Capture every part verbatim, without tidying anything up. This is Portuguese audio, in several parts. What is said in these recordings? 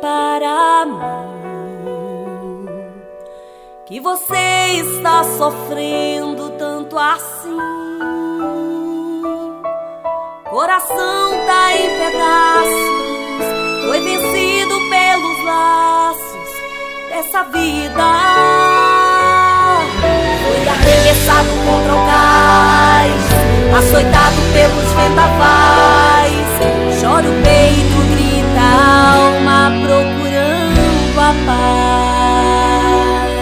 para mim, que você está sofrendo tanto assim. Coração tá em pedaços, foi vencido pelos laços dessa vida. Foi arremessado contra o cais, açoitado pelos vendavais. Chora o peito, grita a alma, procurando a paz.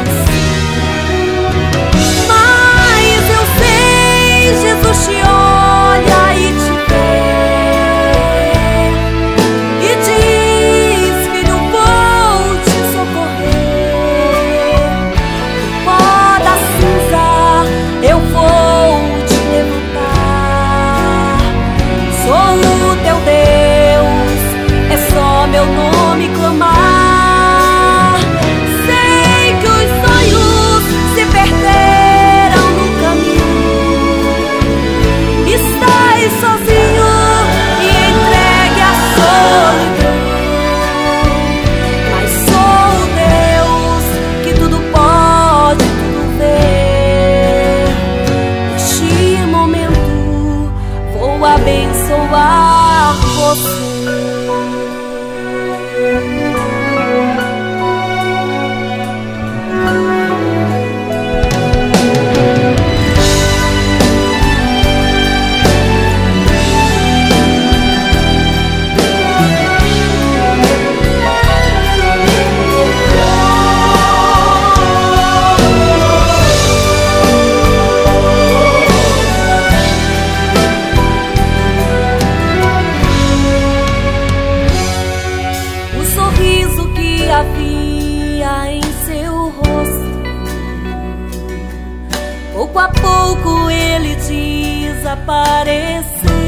Mas eu sei, Jesus te olha e te vê e diz: filho, vou te socorrer. Do pó da cinza eu vou te levantar. Sou o teu Deus, é só meu nome clamar. Sei que os sonhos se perderam no caminho. Estás sozinho e entregue à solidão, mas sou o Deus que tudo pode, tudo vê. Neste momento vou abençoar você. Havia em seu rosto, pouco a pouco ele desapareceu.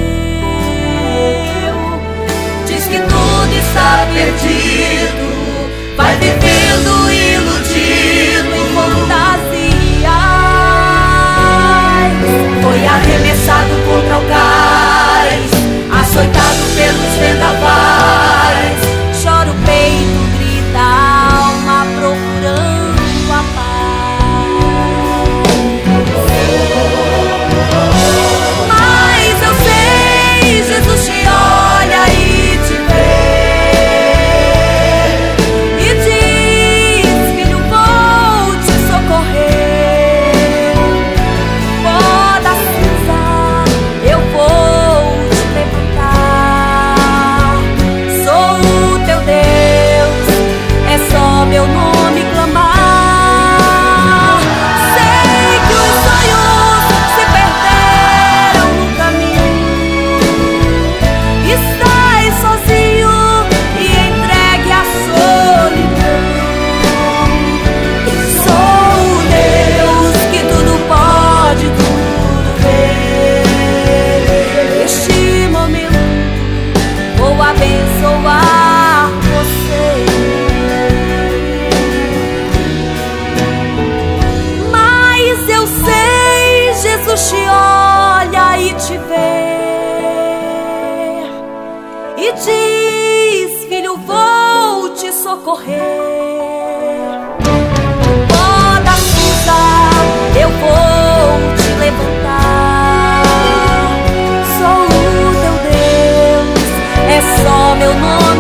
Diz que tudo está perdido, vai vivendo iludido em fantasias. Foi arremessado contra o cais, açoitado pelos vendavais. Chora o peito, grita a alma, procurando a paz. Mas eu sei, Jesus te olha e te vê e diz: filho, vou te socorrer. Pó da cinza eu vou te levantar. Sou o teu Deus, é só meu nome clamar. Sei que os sonhos se perderam no caminho. Estás sozinho e entregue à solidão. Sou o Deus que tudo pode, tudo vê. Neste momento vou abençoar você. Mas eu sei, Jesus te olha e te vê e diz: filho, vou te socorrer. Pó da cinza eu vou te levantar. Sou o teu Deus, é só meu nome